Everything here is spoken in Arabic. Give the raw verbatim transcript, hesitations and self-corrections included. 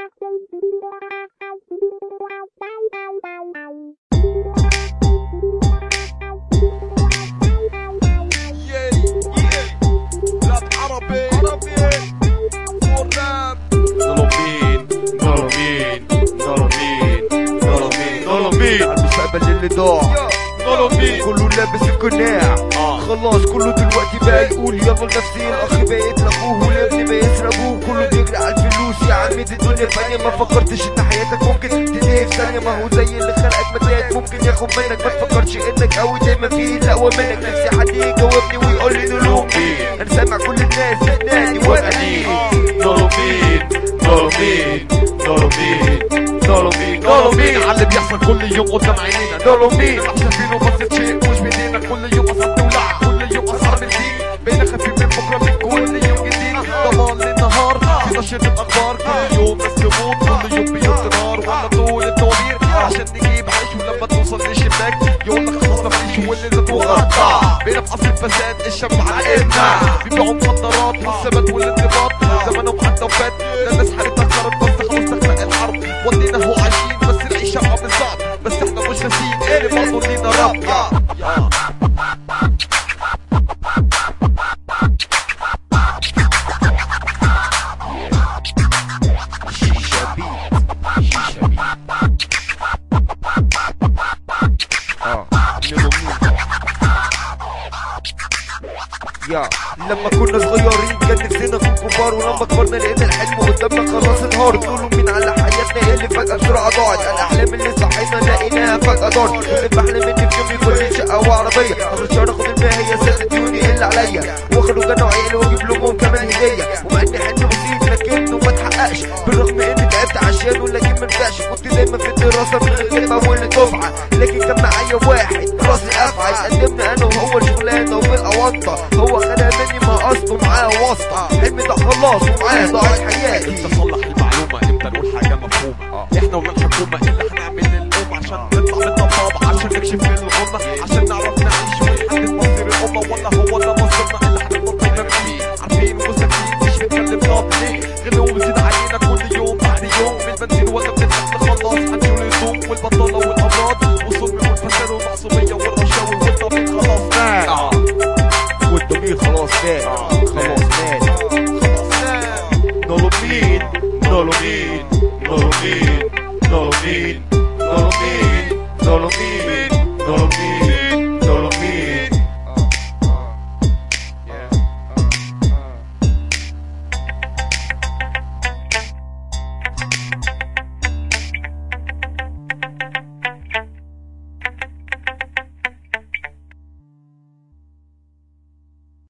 المستقبل اللي ضاع كله لابس القناع. خلاص كله دلوقتي بقى يقول يلا لنفسي، الاخ بقى يطلقوه والابن بقى يسرقوه، كله بيجري على الفلوس. يا عمي دي الدنيا فانية، ما فكرتش ان حياتك ممكن تنتهي في ثانية. ما هو زي اللي خلقك متاعك ممكن ياخد منك، ما تفكرش انك قوي دايما فيه الاقوى منك. نفسي حد يجاوبني ويقول لي نلوم مين، انا سامع كل الناس بتنادي وقتي نقولوا مين نقولوا مين نقولوا مين نقولوا مين نقولوا مين على اللي بيحصل كل يوم قدام عينينا. نقولوا مين احسن فينا بس شيء مش بايدينا، كل يوم اصعب نولع، كل يوم اصعب نزيد، بقينا خفيف من بكره من كل يوم جديد. ضمان للنهار في نشرة الاخبار، كل يوم ناس تموت، كل يوم بيوت نار ولا طول الطوابير عشان نجيب عيش. ولما توصل للشباك يقول لك خلاص مفيش واللي زاد وغطى. بقينا في عصر الفساد الشاب علقنا، بيبيعوا مخدرات والثبات والانضباط زمانهم حتى وفات. ده الناس حالتها خرب بس خلاص تخلق الحرب، ودينا هو عايشين بس العيشة عامل صعب، بس احنا مش ناسيين اللي برضه لينا رب. يا يا لما كنا صغيرين كان نفسنا نكون كبار، ولما كبرنا لقينا الحلم قدامنا خلاص انهار. تقولوا مين على حياتنا اللي فجأة بسرعة ضاعت، الاحلام اللي صحينا لقيناها فجأة ضاعت. كل بحلم اني في يوم يكون لي شقة وعربية، اخر الشهر اخد المية هي سد ديوني اللي عليا، واخد وجنة وعيالي واجيب لهم كمان هدية. ومع اني حلم بسيط لكنه ما اتحققش، بالرغم اني تعبت عشانه لكن ما نفعش. كنت دايما في الدراسة من غير كلمة اول دفعة، لكن كان معايا واحد راسي افعى قدمنا انا وهو شغلانة وبالأونطة، هو خدها مني ما قصده معاه واسطة. حلمي ده خلاص ومعاه ضاعت حياتي. تصلح المعلومة امتى نقول حاجة مفهومة، احنا ولا الحكومة اللي هنعمل للأمة عشان نطلع من الطبابة، عشان نكشف الغمة، عشان نعرف نعيش ونحدد مصير الأمة. ولا هو ده مصيرنا اللي هنفضل دايما فيه عارفين وساكتين مش بنتكلم نقط ليه؟ غلو وزيد علينا كل يوم بعد يوم، بالبنزين ولا بنتحط خلاص هنشيل الهدوم والبطالة والأمراض والظلم والفساد والمعصومية والرشاوي والضمير خلاص مات. والضمير خلاص مات خلاص مات خلاص مات. نقولوا مين نقولوا مين نقولوا مين نقولوا مين